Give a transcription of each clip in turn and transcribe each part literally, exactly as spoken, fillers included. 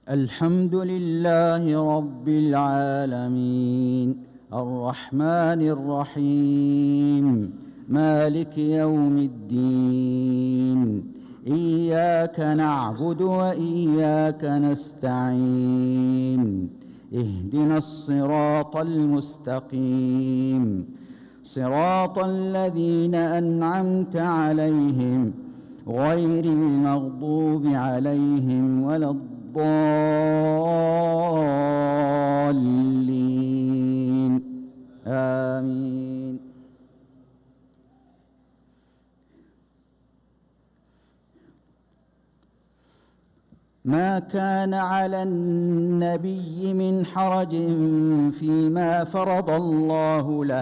الحمد لله رب العالمين الرحمن الرحيم مالك يوم الدين إياك نعبد وإياك نستعين اهدنا الصراط المستقيم صراط الذين أنعمت عليهم غير المغضوب عليهم ولا الضالين آمين. ما كان على النبي من حرج فيما فرض الله له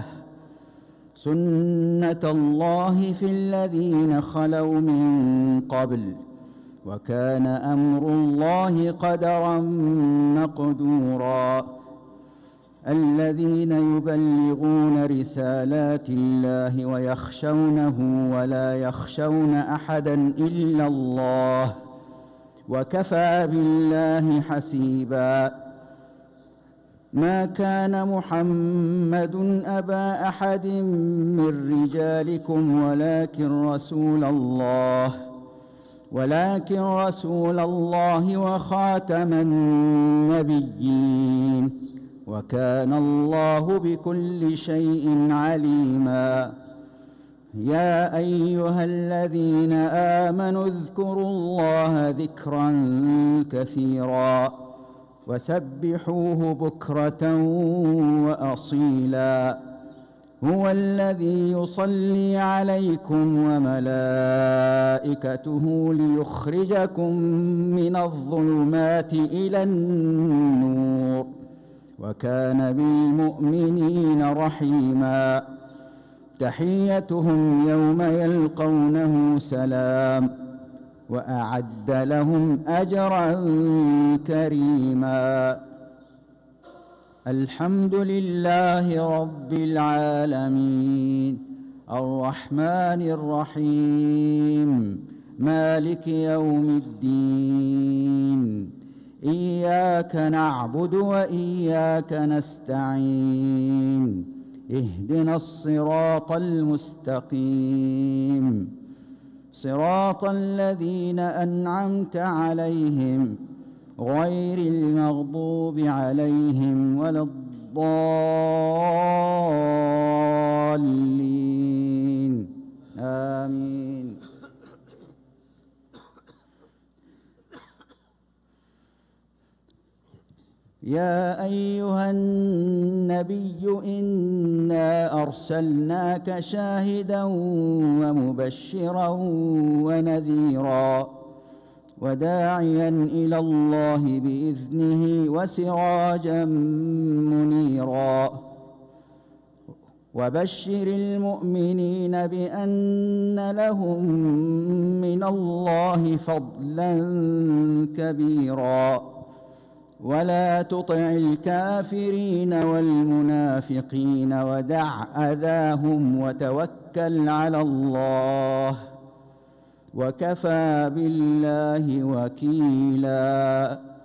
سنة الله في الذين خلوا من قبل وكان أمر الله قدرا مقدورا. الذين يبلغون رسالات الله ويخشونه ولا يخشون أحدا إلا الله وكفى بالله حسيبا. ما كان محمد أبا أحد من رجالكم ولكن رسول الله ولكن رسول الله وخاتم النبيين وكان الله بكل شيء عليما. يا أيها الذين آمنوا اذكروا الله ذكرا كثيرا وسبحوه بكرة وأصيلا. هو الذي يصلي عليكم وملائكته ليخرجكم من الظلمات إلى النور وكان بالمؤمنين رحيما. تحيتهم يوم يلقونه سلام وأعد لهم أجرا كريما. الحمد لله رب العالمين الرحمن الرحيم مالك يوم الدين إياك نعبد وإياك نستعين اهدنا الصراط المستقيم صراط الذين أنعمت عليهم غير المغضوب عليهم ولا الضالين آمين. يا أيها النبي إنا أرسلناك شاهدا ومبشرا ونذيرا وداعيا إلى الله بإذنه وسراجا منيرا. وبشر المؤمنين بأن لهم من الله فضلا كبيرا. ولا تطع الكافرين والمنافقين ودع أذاهم وتوكل على الله وكفى بالله وكيلا.